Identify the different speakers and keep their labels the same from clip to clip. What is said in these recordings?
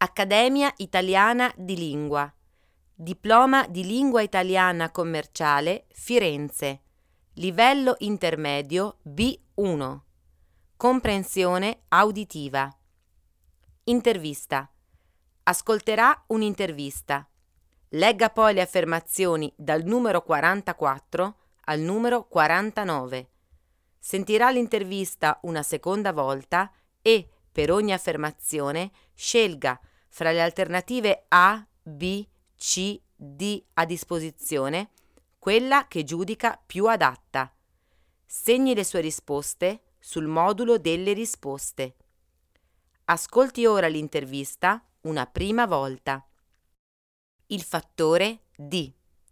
Speaker 1: Accademia Italiana di Lingua. Diploma di Lingua Italiana Commerciale, Firenze. Livello intermedio B1. Comprensione auditiva. Intervista. Ascolterà un'intervista. Legga poi le affermazioni dal numero 44 al numero 49. Sentirà l'intervista una seconda volta e, per ogni affermazione, scelga fra le alternative A, B, C, D a disposizione quella che giudica più adatta. Segni le sue risposte sul modulo delle risposte. Ascolti ora l'intervista una prima volta. Il fattore D.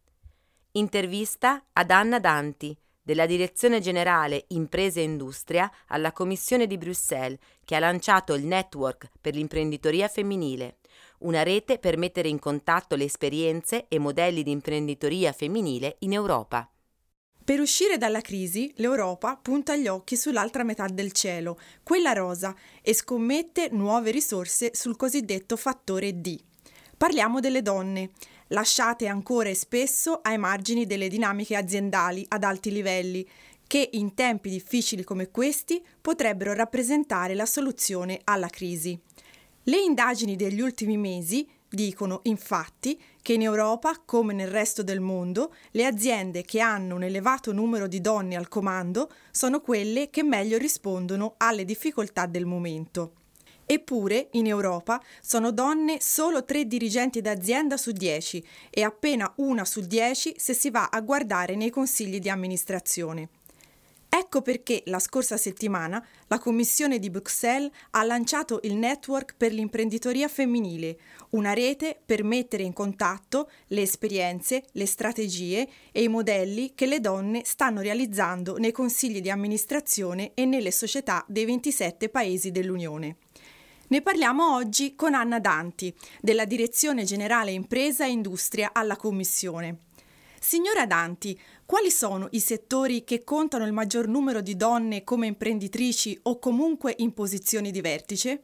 Speaker 1: Intervista ad Anna Danti, della Direzione Generale Imprese e Industria alla Commissione di Bruxelles, che ha lanciato il Network per l'imprenditoria femminile, una rete per mettere in contatto le esperienze e modelli di imprenditoria femminile in Europa.
Speaker 2: Per uscire dalla crisi, l'Europa punta gli occhi sull'altra metà del cielo, quella rosa, e scommette nuove risorse sul cosiddetto fattore D. Parliamo delle donne, lasciate ancora e spesso ai margini delle dinamiche aziendali ad alti livelli, che in tempi difficili come questi potrebbero rappresentare la soluzione alla crisi. Le indagini degli ultimi mesi dicono, infatti, che in Europa, come nel resto del mondo, le aziende che hanno un elevato numero di donne al comando sono quelle che meglio rispondono alle difficoltà del momento. Eppure, in Europa, sono donne solo 3 dirigenti d'azienda su 10 e appena 1 su 10 se si va a guardare nei consigli di amministrazione. Ecco perché la scorsa settimana la Commissione di Bruxelles ha lanciato il Network per l'imprenditoria femminile, una rete per mettere in contatto le esperienze, le strategie e i modelli che le donne stanno realizzando nei consigli di amministrazione e nelle società dei 27 paesi dell'Unione. Ne parliamo oggi con Anna Danti, della Direzione Generale Impresa e Industria alla Commissione. Signora Danti, quali sono i settori che contano il maggior numero di donne come imprenditrici o comunque in posizioni di vertice?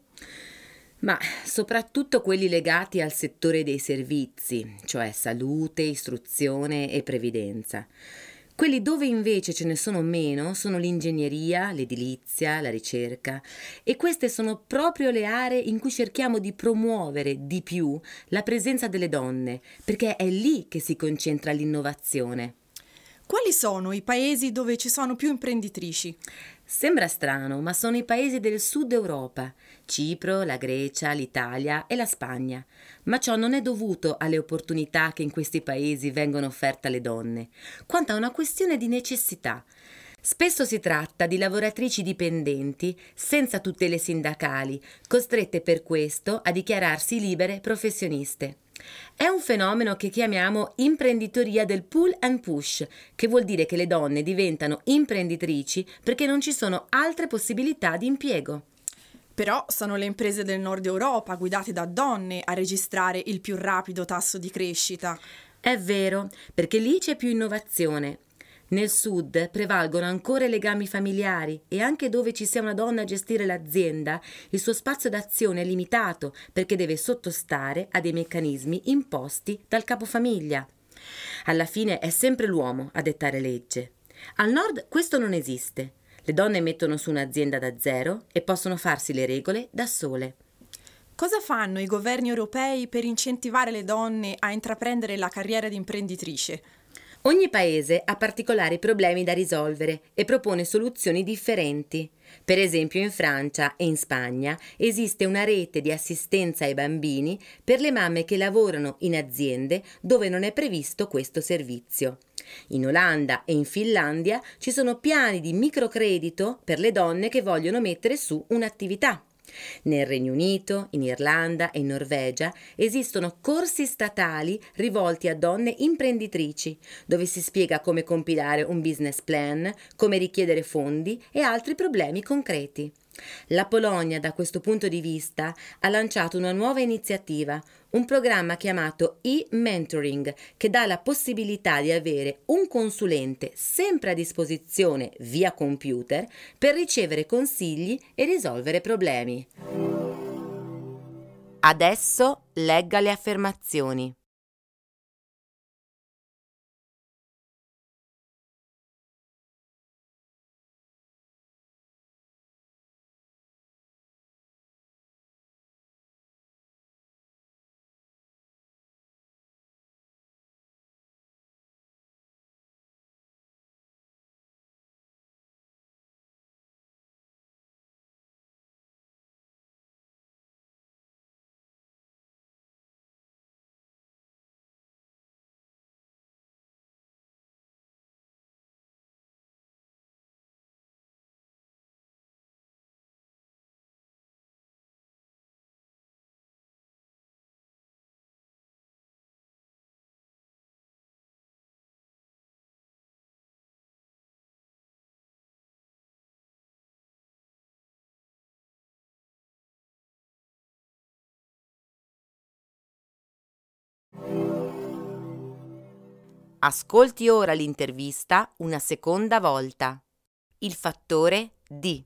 Speaker 1: Ma soprattutto quelli legati al settore dei servizi, cioè salute, istruzione e previdenza. Quelli dove invece ce ne sono meno sono l'ingegneria, l'edilizia, la ricerca, e queste sono proprio le aree in cui cerchiamo di promuovere di più la presenza delle donne, perché è lì che si concentra l'innovazione.
Speaker 2: Quali sono i paesi dove ci sono più imprenditrici?
Speaker 1: Sembra strano, ma sono i paesi del sud Europa, Cipro, la Grecia, l'Italia e la Spagna. Ma ciò non è dovuto alle opportunità che in questi paesi vengono offerte alle donne, quanto a una questione di necessità. Spesso si tratta di lavoratrici dipendenti, senza tutele sindacali, costrette per questo a dichiararsi libere professioniste. È un fenomeno che chiamiamo imprenditoria del pull and push, che vuol dire che le donne diventano imprenditrici perché non ci sono altre possibilità di impiego.
Speaker 2: Però sono le imprese del nord Europa, guidate da donne, a registrare il più rapido tasso di crescita.
Speaker 1: È vero, perché lì c'è più innovazione. Nel sud prevalgono ancora i legami familiari e anche dove ci sia una donna a gestire l'azienda, il suo spazio d'azione è limitato perché deve sottostare a dei meccanismi imposti dal capofamiglia. Alla fine è sempre l'uomo a dettare legge. Al nord questo non esiste. Le donne mettono su un'azienda da zero e possono farsi le regole da sole.
Speaker 2: Cosa fanno i governi europei per incentivare le donne a intraprendere la carriera di imprenditrice?
Speaker 1: Ogni paese ha particolari problemi da risolvere e propone soluzioni differenti. Per esempio in Francia e in Spagna esiste una rete di assistenza ai bambini per le mamme che lavorano in aziende dove non è previsto questo servizio. In Olanda e in Finlandia ci sono piani di microcredito per le donne che vogliono mettere su un'attività. Nel Regno Unito, in Irlanda e in Norvegia esistono corsi statali rivolti a donne imprenditrici, dove si spiega come compilare un business plan, come richiedere fondi e altri problemi concreti. La Polonia, da questo punto di vista, ha lanciato una nuova iniziativa, un programma chiamato e-mentoring, che dà la possibilità di avere un consulente sempre a disposizione via computer per ricevere consigli e risolvere problemi. Adesso legga le affermazioni. Ascolti ora l'intervista una seconda volta. Il fattore D.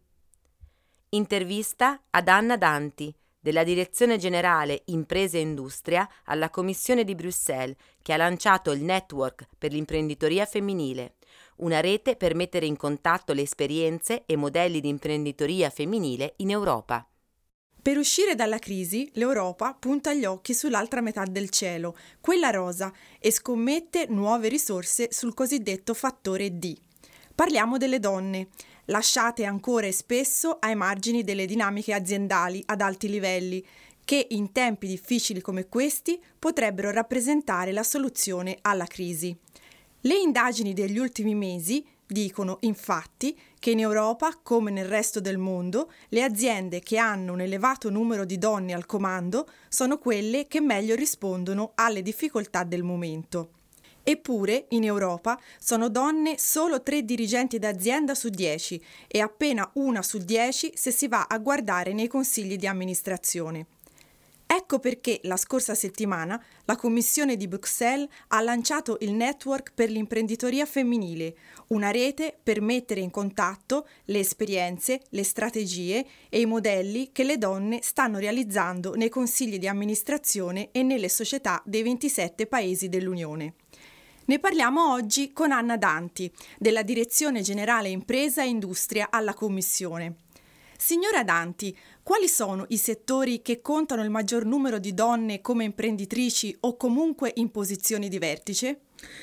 Speaker 1: Intervista ad Anna Danti, della Direzione Generale Imprese e Industria alla Commissione di Bruxelles, che ha lanciato il Network per l'imprenditoria femminile, una rete per mettere in contatto le esperienze e modelli di imprenditoria femminile in Europa.
Speaker 2: Per uscire dalla crisi, l'Europa punta gli occhi sull'altra metà del cielo, quella rosa, e scommette nuove risorse sul cosiddetto fattore D. Parliamo delle donne, lasciate ancora e spesso ai margini delle dinamiche aziendali ad alti livelli, che in tempi difficili come questi potrebbero rappresentare la soluzione alla crisi. Le indagini degli ultimi mesi dicono, infatti, che in Europa, come nel resto del mondo, le aziende che hanno un elevato numero di donne al comando sono quelle che meglio rispondono alle difficoltà del momento. Eppure, in Europa, sono donne solo 3 dirigenti d'azienda su 10 e appena 1 su 10 se si va a guardare nei consigli di amministrazione. Ecco perché la scorsa settimana la Commissione di Bruxelles ha lanciato il Network per l'imprenditoria femminile, una rete per mettere in contatto le esperienze, le strategie e i modelli che le donne stanno realizzando nei consigli di amministrazione e nelle società dei 27 paesi dell'Unione. Ne parliamo oggi con Anna Danti, della Direzione Generale Impresa e Industria alla Commissione. Signora Danti, quali sono i settori che contano il maggior numero di donne come imprenditrici o comunque in posizioni di vertice?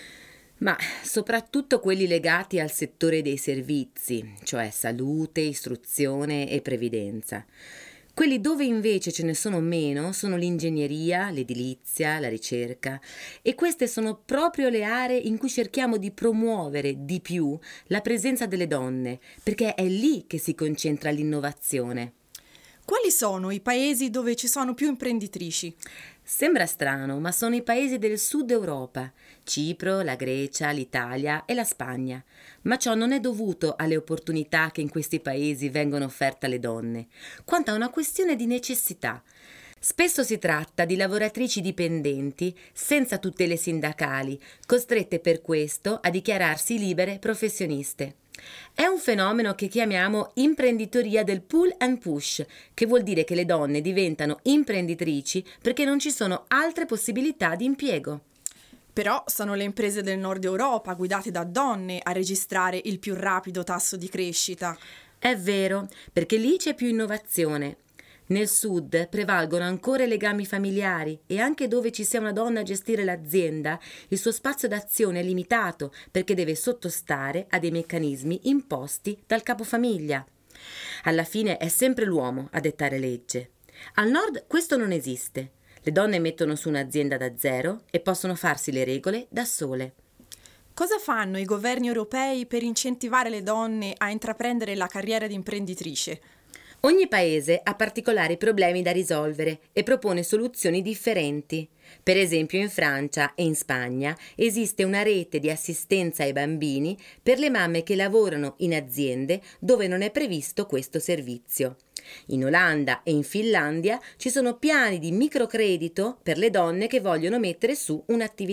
Speaker 1: Ma soprattutto quelli legati al settore dei servizi, cioè salute, istruzione e previdenza. Quelli dove invece ce ne sono meno sono l'ingegneria, l'edilizia, la ricerca, e queste sono proprio le aree in cui cerchiamo di promuovere di più la presenza delle donne, perché è lì che si concentra l'innovazione.
Speaker 2: Quali sono i paesi dove ci sono più imprenditrici?
Speaker 1: Sembra strano, ma sono i paesi del sud Europa, Cipro, la Grecia, l'Italia e la Spagna. Ma ciò non è dovuto alle opportunità che in questi paesi vengono offerte alle donne, quanto a una questione di necessità. Spesso si tratta di lavoratrici dipendenti senza tutele sindacali, costrette per questo a dichiararsi libere professioniste. È un fenomeno che chiamiamo imprenditoria del pull and push, che vuol dire che le donne diventano imprenditrici perché non ci sono altre possibilità di impiego.
Speaker 2: Però sono le imprese del nord Europa, guidate da donne, a registrare il più rapido tasso di crescita.
Speaker 1: È vero, perché lì c'è più innovazione. Nel sud prevalgono ancora i legami familiari e anche dove ci sia una donna a gestire l'azienda, il suo spazio d'azione è limitato perché deve sottostare a dei meccanismi imposti dal capofamiglia. Alla fine è sempre l'uomo a dettare legge. Al nord questo non esiste. Le donne mettono su un'azienda da zero e possono farsi le regole da sole.
Speaker 2: Cosa fanno i governi europei per incentivare le donne a intraprendere la carriera di imprenditrice?
Speaker 1: Ogni paese ha particolari problemi da risolvere e propone soluzioni differenti. Per esempio in Francia e in Spagna esiste una rete di assistenza ai bambini per le mamme che lavorano in aziende dove non è previsto questo servizio. In Olanda e in Finlandia ci sono piani di microcredito per le donne che vogliono mettere su un'attività.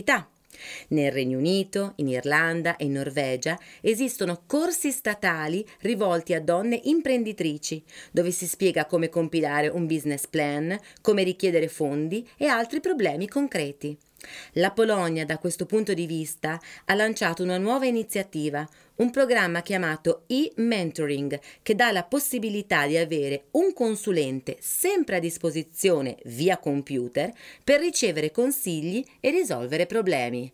Speaker 1: Nel Regno Unito, in Irlanda e in Norvegia esistono corsi statali rivolti a donne imprenditrici, dove si spiega come compilare un business plan, come richiedere fondi e altri problemi concreti. La Polonia, da questo punto di vista, ha lanciato una nuova iniziativa, un programma chiamato e-mentoring, che dà la possibilità di avere un consulente sempre a disposizione via computer per ricevere consigli e risolvere problemi.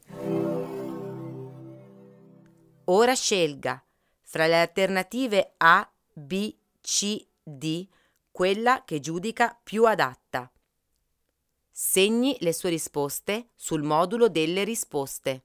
Speaker 1: Ora scelga fra le alternative A, B, C, D quella che giudica più adatta. Segni le sue risposte sul modulo delle risposte.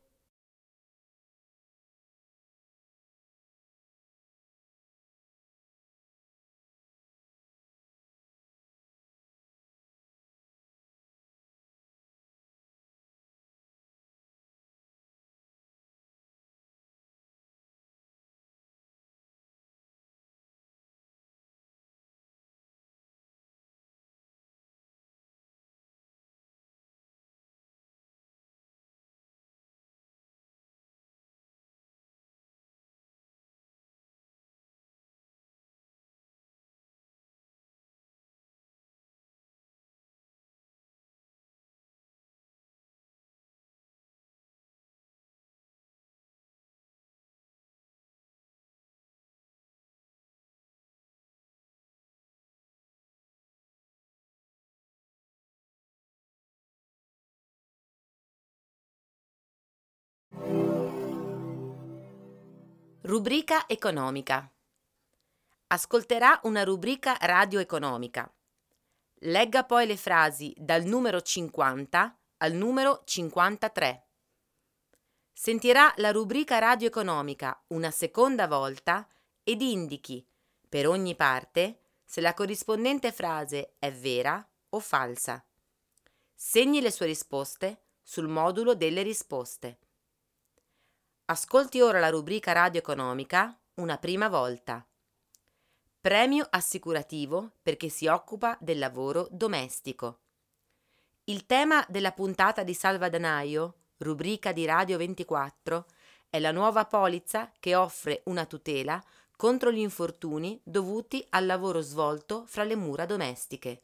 Speaker 1: Rubrica economica. Ascolterà una rubrica radioeconomica. Legga poi le frasi dal numero 50 al numero 53. Sentirà la rubrica radioeconomica una seconda volta ed indichi, per ogni parte, se la corrispondente frase è vera o falsa. Segni le sue risposte sul modulo delle risposte. Ascolti ora la rubrica radioeconomica una prima volta. Premio assicurativo perché si occupa del lavoro domestico. Il tema della puntata di Salvadanaio, rubrica di Radio 24, è la nuova polizza che offre una tutela contro gli infortuni dovuti al lavoro svolto fra le mura domestiche.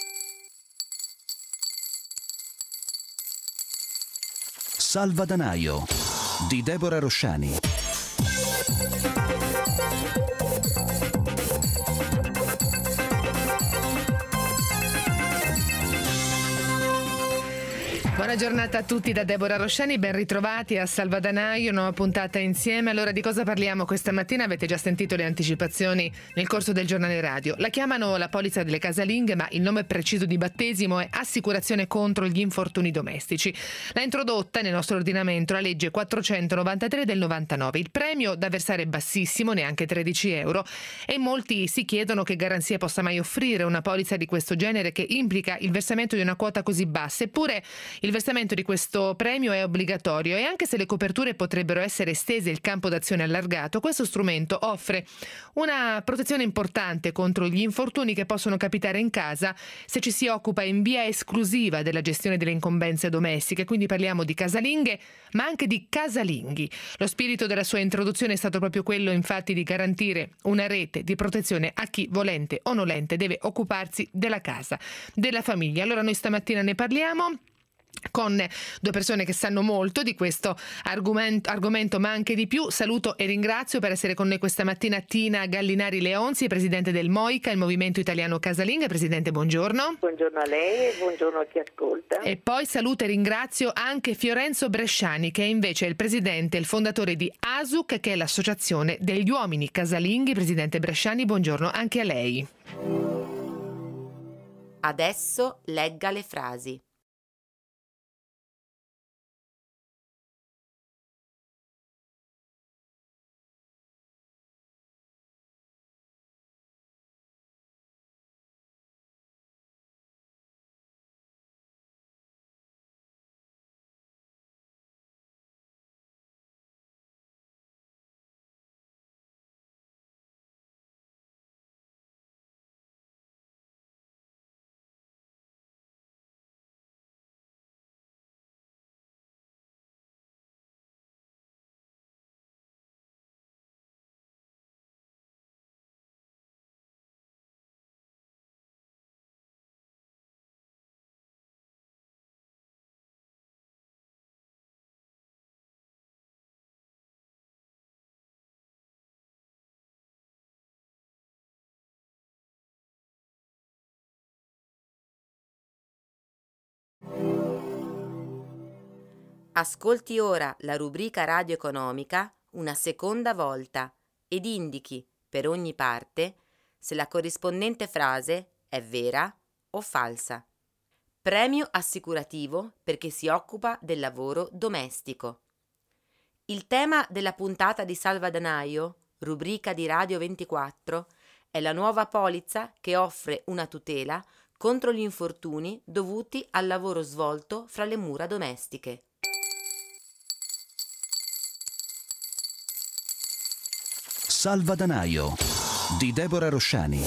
Speaker 3: Salvadanaio di Deborah Rosciani.
Speaker 4: Buona giornata a tutti da Deborah Rosciani, ben ritrovati a Salvadanaio, nuova puntata insieme. Allora, di cosa parliamo questa mattina? Avete già sentito le anticipazioni nel corso del giornale radio. La chiamano la polizza delle casalinghe, ma il nome preciso di battesimo è Assicurazione contro gli infortuni domestici. L'ha introdotta nel nostro ordinamento la legge 493 del 99. Il premio da versare è bassissimo, neanche 13 euro, e molti si chiedono che garanzia possa mai offrire una polizza di questo genere che implica il versamento di una quota così bassa. Eppure il versamento di questo premio è obbligatorio e anche se le coperture potrebbero essere estese e il campo d'azione allargato, questo strumento offre una protezione importante contro gli infortuni che possono capitare in casa se ci si occupa in via esclusiva della gestione delle incombenze domestiche. Quindi parliamo di casalinghe, ma anche di casalinghi. Lo spirito della sua introduzione è stato proprio quello, infatti, di garantire una rete di protezione a chi, volente o nolente, deve occuparsi della casa, della famiglia. Allora noi stamattina ne parliamo con due persone che sanno molto di questo argomento, ma anche di più. Saluto e ringrazio per essere con noi questa mattina Tina Gallinari Leonzi, presidente del MOICA, il Movimento Italiano Casalinghe. Presidente, buongiorno.
Speaker 5: Buongiorno a lei e buongiorno a chi ascolta.
Speaker 4: E poi saluto e ringrazio anche Fiorenzo Bresciani, che è invece il presidente e il fondatore di ASUC, che è l'associazione degli uomini casalinghi. Presidente Bresciani, buongiorno anche a lei.
Speaker 1: Adesso legga le frasi. Ascolti ora la rubrica radio economica una seconda volta ed indichi per ogni parte se la corrispondente frase è vera o falsa. Premio assicurativo per chi si occupa del lavoro domestico. Il tema della puntata di Salvadanaio, rubrica di Radio 24, è la nuova polizza che offre una tutela contro gli infortuni dovuti al lavoro svolto fra le mura domestiche.
Speaker 3: Salvadanaio di Deborah Rosciani.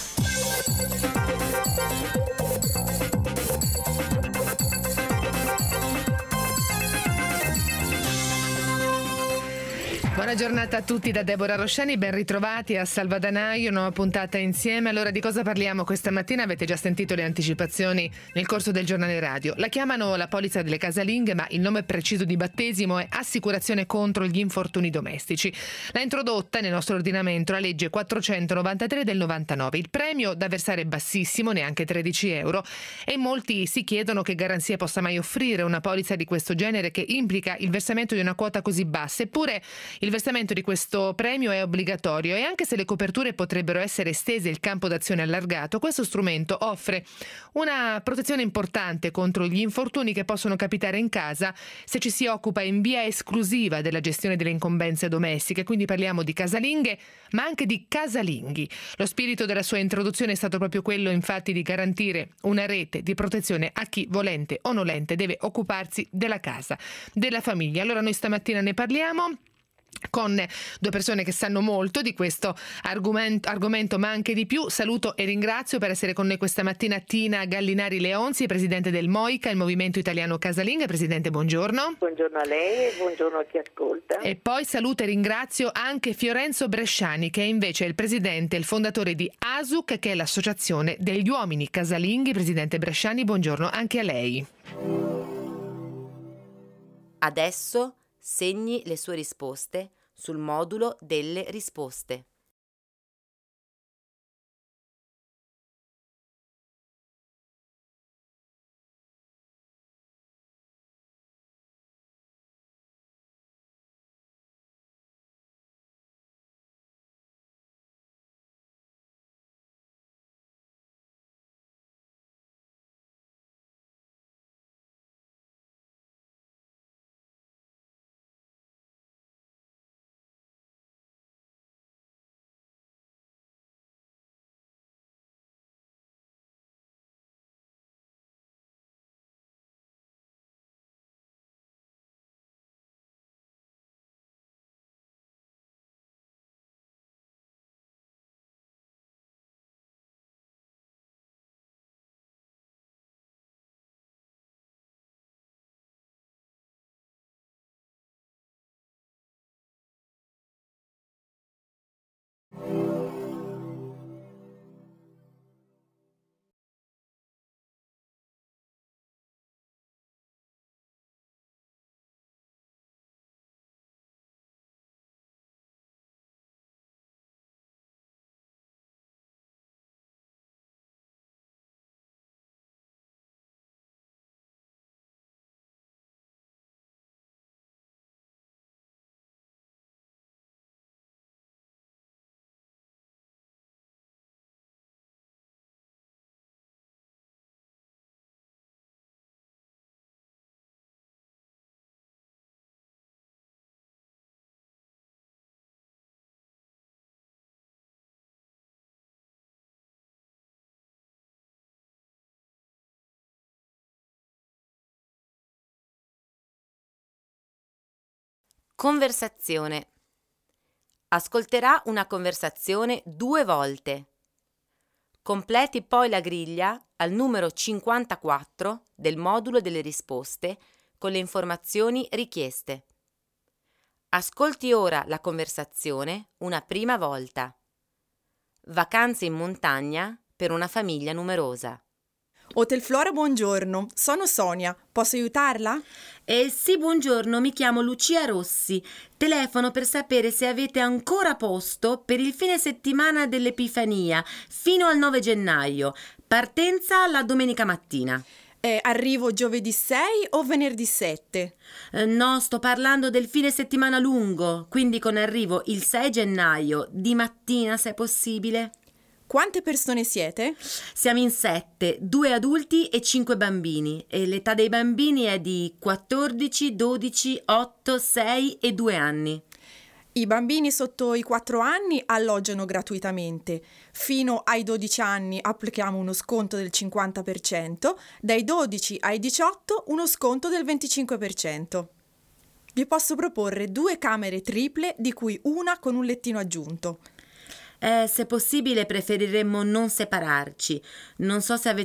Speaker 4: Buona giornata a tutti da Deborah Rosciani, ben ritrovati a Salvadanaio, nuova puntata insieme. Allora, di cosa parliamo questa mattina? Avete già sentito le anticipazioni nel corso del giornale radio. La chiamano la polizza delle casalinghe, ma il nome preciso di battesimo è Assicurazione contro gli infortuni domestici. L'ha introdotta nel nostro ordinamento la legge 493 del 99. Il premio da versare è bassissimo, neanche 13 euro, e molti si chiedono che garanzia possa mai offrire una polizza di questo genere che implica il versamento di una quota così bassa. Eppure il versamento di questo premio è obbligatorio e anche se le coperture potrebbero essere estese e il campo d'azione allargato, questo strumento offre una protezione importante contro gli infortuni che possono capitare in casa se ci si occupa in via esclusiva della gestione delle incombenze domestiche. Quindi parliamo di casalinghe, ma anche di casalinghi. Lo spirito della sua introduzione è stato proprio quello, infatti, di garantire una rete di protezione a chi, volente o nolente, deve occuparsi della casa, della famiglia. Allora noi stamattina ne parliamo con due persone che sanno molto di questo argomento, ma anche di più. Saluto e ringrazio per essere con noi questa mattina Tina Gallinari Leonzi, presidente del MOICA, il Movimento Italiano Casalinghe. Presidente, buongiorno.
Speaker 5: Buongiorno a lei e buongiorno a chi ascolta.
Speaker 4: E poi saluto e ringrazio anche Fiorenzo Bresciani, che è invece il presidente e il fondatore di ASUC, che è l'associazione degli uomini casalinghi. Presidente Bresciani, buongiorno anche a lei.
Speaker 1: Adesso segni le sue risposte sul modulo delle risposte. Conversazione. Ascolterà una conversazione 2 volte. Completi poi la griglia al numero 54 del modulo delle risposte con le informazioni richieste. Ascolti ora la conversazione una prima volta. Vacanze in montagna per una famiglia numerosa.
Speaker 2: Hotel Flora, buongiorno. Sono Sonia. Posso aiutarla?
Speaker 1: Sì, buongiorno, mi chiamo Lucia Rossi. Telefono per sapere se avete ancora posto per il fine settimana dell'Epifania, fino al 9 gennaio. Partenza la domenica mattina.
Speaker 2: Arrivo giovedì 6 o venerdì 7?
Speaker 1: No, sto parlando del fine settimana lungo, quindi con arrivo il 6 gennaio, di mattina se è possibile.
Speaker 2: Quante persone siete?
Speaker 1: Siamo in 7, 2 adulti e 5 bambini e l'età dei bambini è di 14, 12, 8, 6 e 2 anni.
Speaker 2: I bambini sotto i 4 anni alloggiano gratuitamente. Fino ai 12 anni applichiamo uno sconto del 50%, dai 12 ai 18 uno sconto del 25%. Vi posso proporre 2 camere triple, di cui una con un lettino aggiunto.
Speaker 1: Se possibile preferiremmo non separarci. Non so se avete